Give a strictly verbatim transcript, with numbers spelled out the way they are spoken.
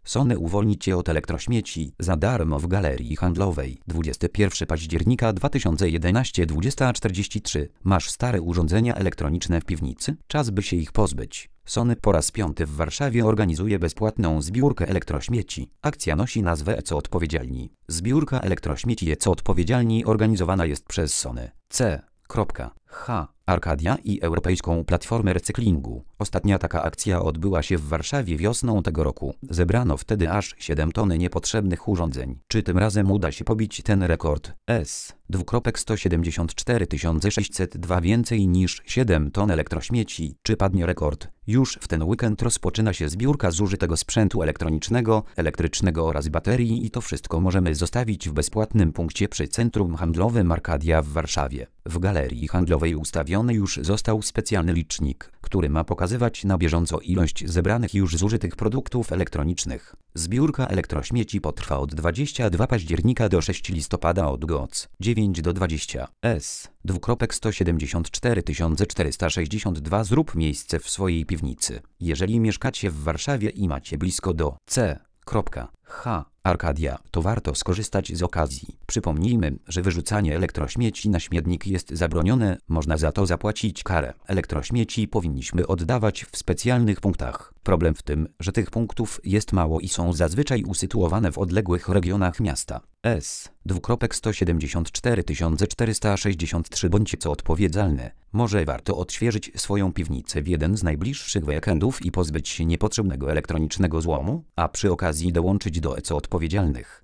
Sony uwolni Cię od elektrośmieci za darmo w galerii handlowej. dwudziestego pierwszego października dwa tysiące jedenastego, dwudziesta czterdzieści trzy. Masz stare urządzenia elektroniczne w piwnicy? Czas by się ich pozbyć. Sony po raz piąty w Warszawie organizuje bezpłatną zbiórkę elektrośmieci. Akcja nosi nazwę E C O Odpowiedzialni. Zbiórka elektrośmieci E C O Odpowiedzialni organizowana jest przez Sony, C H, Arcadia i Europejską Platformę Recyklingu. Ostatnia taka akcja odbyła się w Warszawie wiosną tego roku. Zebrano wtedy aż siedem ton niepotrzebnych urządzeń. Czy tym razem uda się pobić ten rekord? S. sto siedemdziesiąt cztery tysiące sześćset dwa więcej niż siedem ton elektrośmieci. Czy padnie rekord? Już w ten weekend rozpoczyna się zbiórka zużytego sprzętu elektronicznego, elektrycznego oraz baterii i to wszystko możemy zostawić w bezpłatnym punkcie przy Centrum Handlowym Arcadia w Warszawie. W galerii handlowej ustawiony już został specjalny licznik, który ma pokazywać na bieżąco ilość zebranych już zużytych produktów elektronicznych. Zbiórka elektrośmieci potrwa od dwudziestego drugiego października do szóstego listopada od godziny dziewiątej do dwudziestej. S. sto siedemdziesiąt cztery tysiące czterysta sześćdziesiąt dwa. Zrób miejsce w swojej piwnicy. Jeżeli mieszkacie w Warszawie i macie blisko do C H Arcadia, to warto skorzystać z okazji. Przypomnijmy, że wyrzucanie elektrośmieci na śmietnik jest zabronione, można za to zapłacić karę. Elektrośmieci powinniśmy oddawać w specjalnych punktach. Problem w tym, że tych punktów jest mało i są zazwyczaj usytuowane w odległych regionach miasta. S. sto siedemdziesiąt cztery tysiące czterysta sześćdziesiąt trzy. Bądź co odpowiedzialny. Może warto odświeżyć swoją piwnicę w jeden z najbliższych weekendów i pozbyć się niepotrzebnego elektronicznego złomu, a przy okazji dołączyć do E C O Odpowiedzialnych.